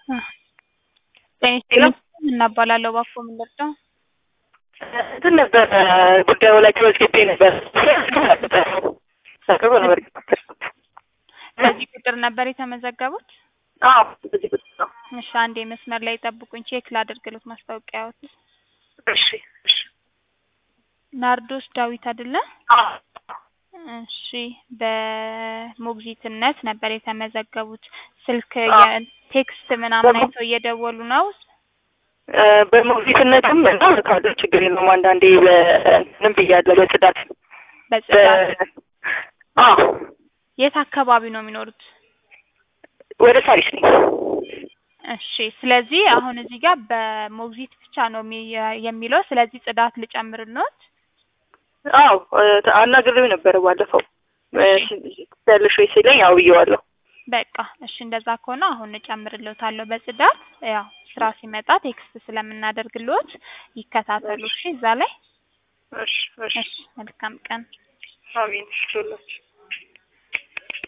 እናባላለሁ ባኮ ምን ልርዳው? እንትን ነበር ጉዳዩ ላይ ተወዝግቤ ነበር። ሰከሩ ነበር። በዚህ ቁጥር ነበር የተመዘገቡት? አዎ በዚህ ቁጥር ነው። እሺ አንዴ መስመር ላይ ጠብቁኝ፣ ቼክ ላድርግልዎት ማስታወቂያዎት። እሺ እሺ። ናርዶስ ዳዊት አይደለ? አዎ እሺ በሞግዚትነት ነበር የተመዘገቡት። ስልክ የቴክስት ምናምን አይተው እየደወሉ ነው? በሞግዚትነትም እና ካለ ችግር የለውም። አንዳንዴ በእንትንም ብያለሁ በጽዳት አዎ። የት አካባቢ ነው የሚኖሩት? ወደ ሳሪስ ነኝ። እሺ ስለዚህ አሁን እዚህ ጋር በሞግዚት ብቻ ነው የሚለው። ስለዚህ ጽዳት ልጨምርልዎት? አዎ አናግሬው ነበር ባለፈው። ያለሽ ወይ ሲለኝ ያው ብየዋለሁ። በቃ እሺ እንደዛ ከሆነ አሁን እጨምርልዎታለሁ በጽዳት። ያው ስራ ሲመጣ ቴክስት ስለምናደርግልዎት ይከታተሉ። እሺ እዛ ላይ እሺ እሺ። መልካም ቀን። አሜን።